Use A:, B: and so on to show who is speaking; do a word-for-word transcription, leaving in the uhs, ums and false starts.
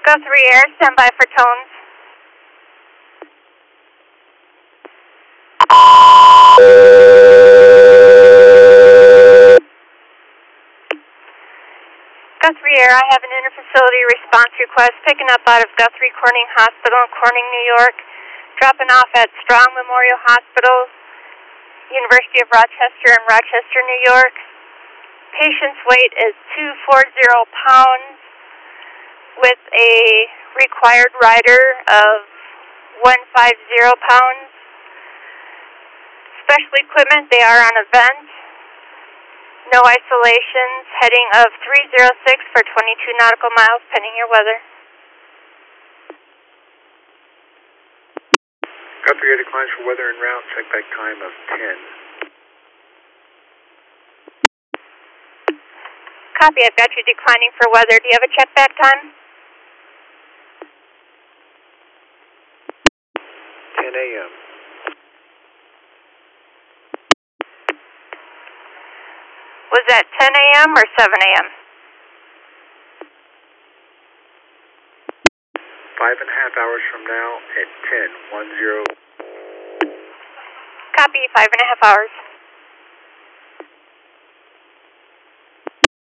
A: three Air, stand by for tones. Guthrie Air, I have an interfacility response request picking up out of Guthrie Corning Hospital in Corning, New York, dropping off at Strong Memorial Hospital, University of Rochester in Rochester, New York. Patient's weight is two hundred forty pounds with a required rider of one hundred fifty pounds. Special equipment, they are on a vent. No isolations, heading of three zero six for twenty-two nautical miles, pending your weather.
B: Guthrie Air declines for weather en route, check back time of ten.
A: Copy, I've got you declining for weather. Do you have a check back time?
B: ten A M
A: Was that ten A M or seven A M?
B: Five and a half hours from now at ten, one zero.
A: Copy, five and a half hours.